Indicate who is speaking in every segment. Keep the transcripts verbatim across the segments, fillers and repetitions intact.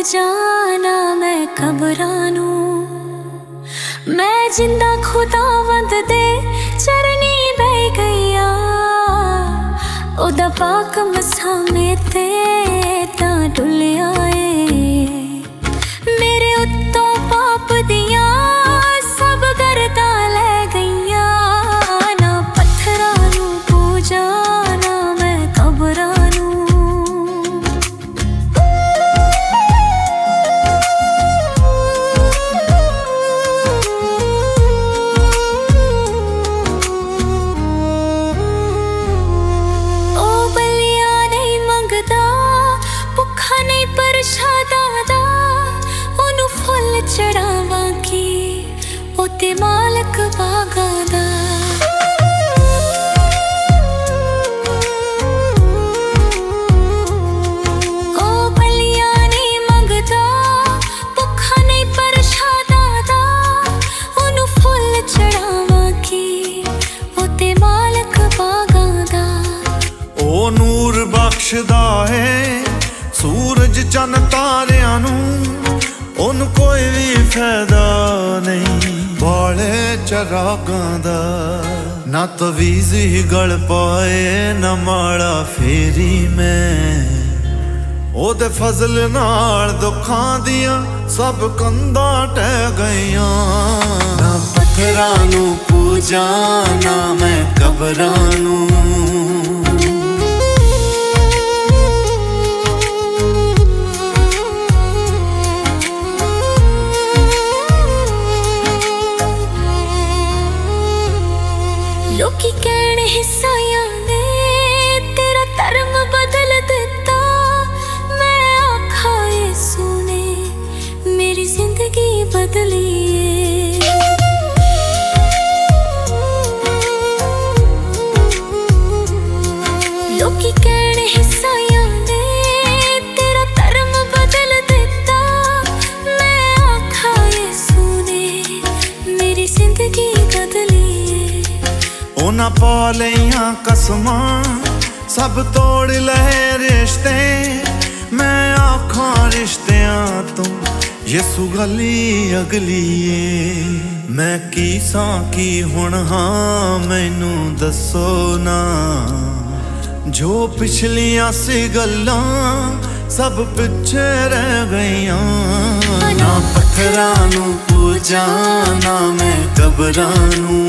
Speaker 1: पूजाना मैं कबरां नू। मैं जिंदा खुदावंद दे चरनी बह गईया, ओदा पाक मसामे ते तां डुलिया ए। मेरे उत्तों पाप दियां सब गर्दां लै गईया, ना पत्थरां नू पूजाना मैं कबरां नू। चढ़ावा की ओते मालक बागां दा, ओ बलियां नहीं मंगदा भुखा नहीं परशादा दा, ओनू फुल चढ़ावा की ओते मालक बागां दा।
Speaker 2: ओ नूर बख्शदा है सूरज चन तारियां नू, उन कोई भी फायदा नहीं बाले चरागां दा। ना तवीज़ ही गल पाए ना माड़ा फेरी मैं, ओदे फजल नाल दुखां दियां सब कंधां टह गईयां। ना पत्थरां नू पूजाना मैं कबरां नू।
Speaker 1: लोकी कहण हिस्सायां ने तेरा धर्म बदल दिता, मैं आखा यीशु ने मेरी जिंदगी बदली है। लोकी कहण हिस्सायां ने तेरा धर्म बदल दिता, मैं आखा यीशु ने मेरी जिंदगी बदली।
Speaker 2: उन्हां पा लईयां कसमां सब तोड़ लए रिश्ते, मैं आखां रिश्तियां तो यसू गली अगली ए। मैं की सां की हुण हां मैनू दसो ना, जो पिछलियां सी गल्लां सब पिछे रह गईयां। ना पत्थरां नू पूजाना मैं कबरां नू।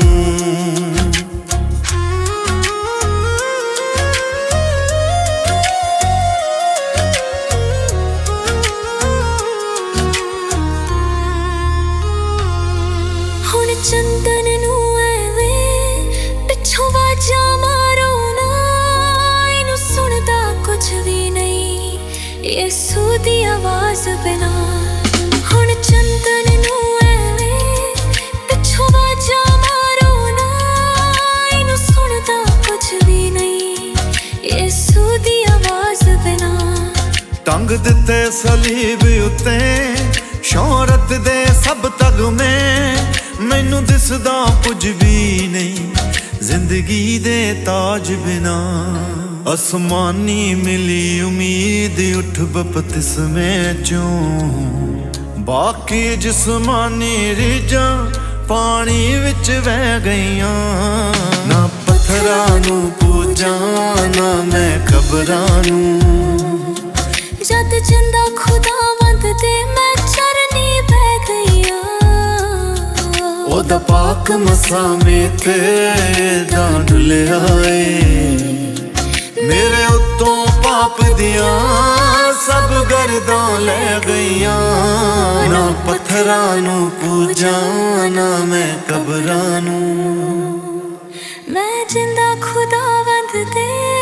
Speaker 1: चंदन नू एवें पिछों वाजा मारो ना, इनू सुनदा कुछ भी नहीं यीशु दी आवाज बिना। हुण चंदन नू एवें पिछों वाजा मारो ना, इनू सुनदा कुछ भी नहीं यीशु दी आवाज बिना।
Speaker 2: टंग दिते सलीब उत्ते शोहरत दे सब तग में, मैनू दिसदा कुछ भी नहीं जिंदगी दे ताज बिना। आसमानी मिली उम्मीद उठ बपतिस्मे चों, बाकी जिस्मानी रिजां पानी विच बह गईयां। ना पत्थरां नू पूजाना मैं कबरां नू।
Speaker 1: जद जिंदा खुदावंद दे मैं चरनी बह गईया,
Speaker 2: ओदा पाक मसामे ते तां डुलिया ए। मेरे उत्तों पाप दियां सब गर्दां लै गईयां। ना पत्थरां नू पूजाना मैं कबरां नू।
Speaker 1: मैं जिंदा खुदावंद दे